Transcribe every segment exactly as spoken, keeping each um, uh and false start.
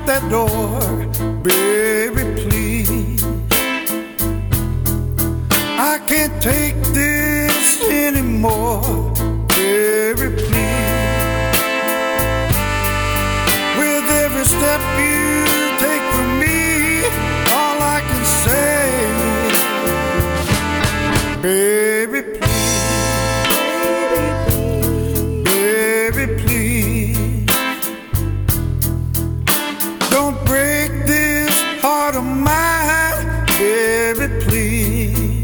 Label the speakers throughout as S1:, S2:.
S1: that door, baby, please. I can't take this anymore, baby, please. With every step you take from me, all I can say, baby, please. Baby, please. Don't break this heart of mine, baby, please.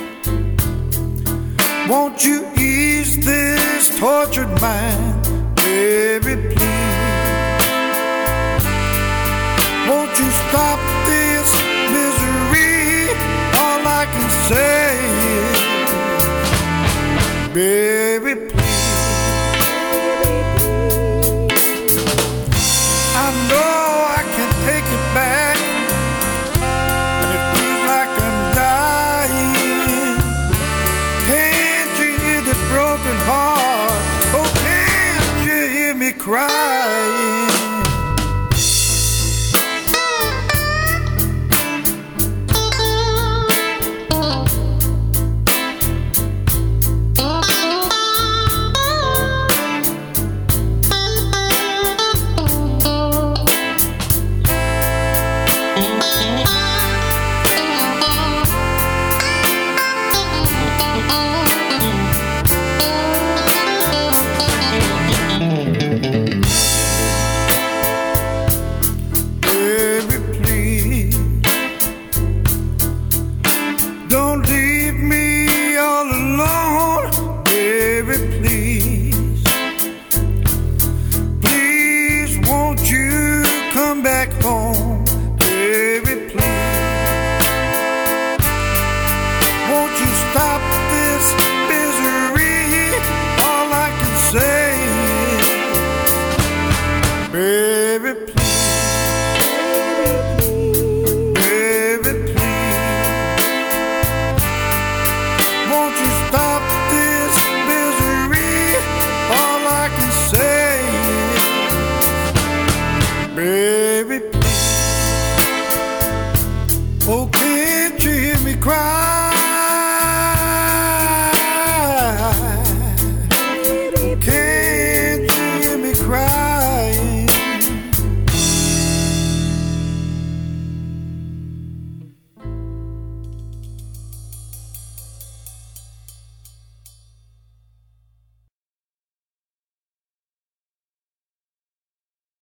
S1: Won't you ease this tortured mind, baby, please. Won't you stop this misery? All I can say is, baby, please. I know I can take it back, and it feels like I'm dying. Can't you hear the broken heart? Oh, can't you hear me crying? Don't leave me all alone, baby, please. Please, won't you come back home, baby, please. Won't you stop this misery? All I can say is, baby, please. Won't you stop this misery? All I can say is, baby,